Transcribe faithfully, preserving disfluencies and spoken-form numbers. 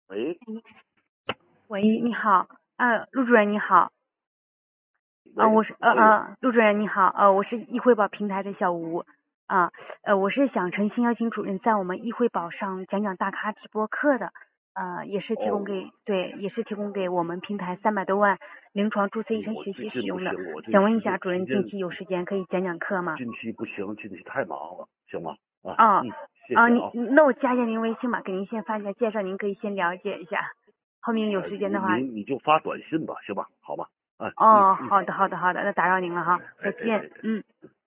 喂， 喂，你好，呃，陆主任你好，啊、 喂， 我是呃喂， 呃，陆主任你好，呃，我是易汇宝平台的小吴，啊、呃，我是想诚心邀请主任在我们易汇宝上讲讲大咖直播课的，呃，也是提供哦， 给对，也是提供给我们平台三百多万临床注册医生学我最习使用的， 近不行，我这想问一时间下主任，近时间期有时间可以讲讲课吗？ 近期不行，近期太忙了，行吗？啊， 哦， 嗯，谢啊，你谢啊。 那我加一下您微信吧，给您先发一下介绍，您可以先了解一下，后面有呃，您时间的话， 您你就发短信吧，行吧？好吧？哎，嗯哦， 嗯， 好的好的好的，那打扰您了哈， 哎再见， 哎哎哎， 嗯。